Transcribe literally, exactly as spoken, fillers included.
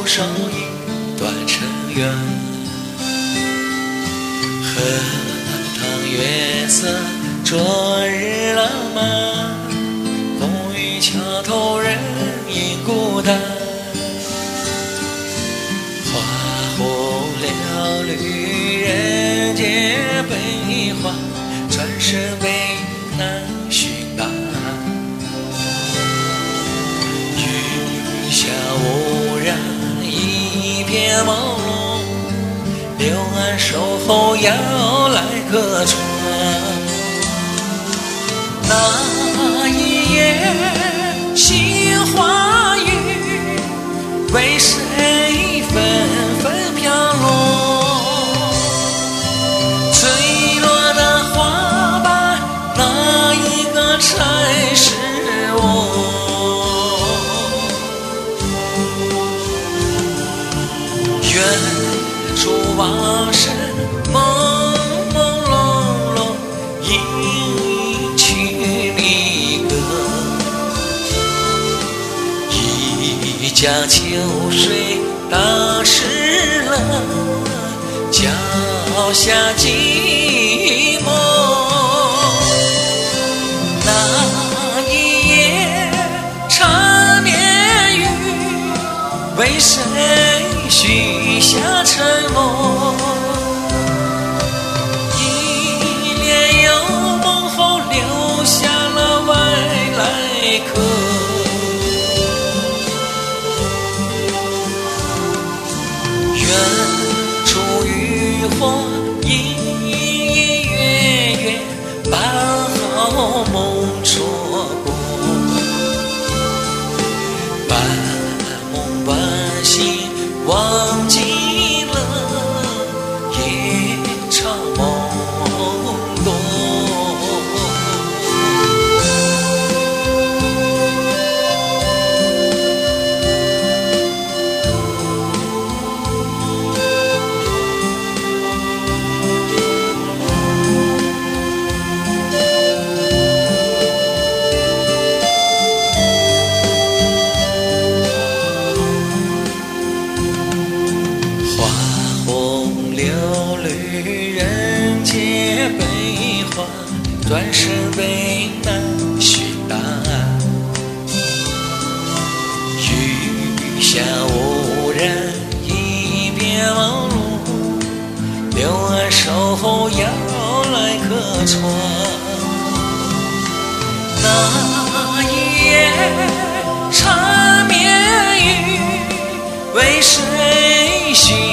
手一段尘缘。荷塘月色昨日浪漫，风雨桥头人影孤单。花红柳绿人间悲欢，转身悲难寻答。雨下无人一片朦胧，柳岸守候要来客船。那一夜杏花雨，为谁纷纷飘落？坠落的花瓣，哪一个才是我？远处往事朦朦胧胧，一曲离歌。一江秋水打湿了脚下寂寞。那一夜缠绵雨，为谁许下承诺？一帘幽梦后留下了外来客。远处渔火隐隐约约，半好梦错过。半梦半醒忘记了夜长梦多。花红柳绿人间悲欢，转身悲难寻答案。雨下无人一片朦胧，柳岸守候要来客船。那一夜缠绵雨，为谁许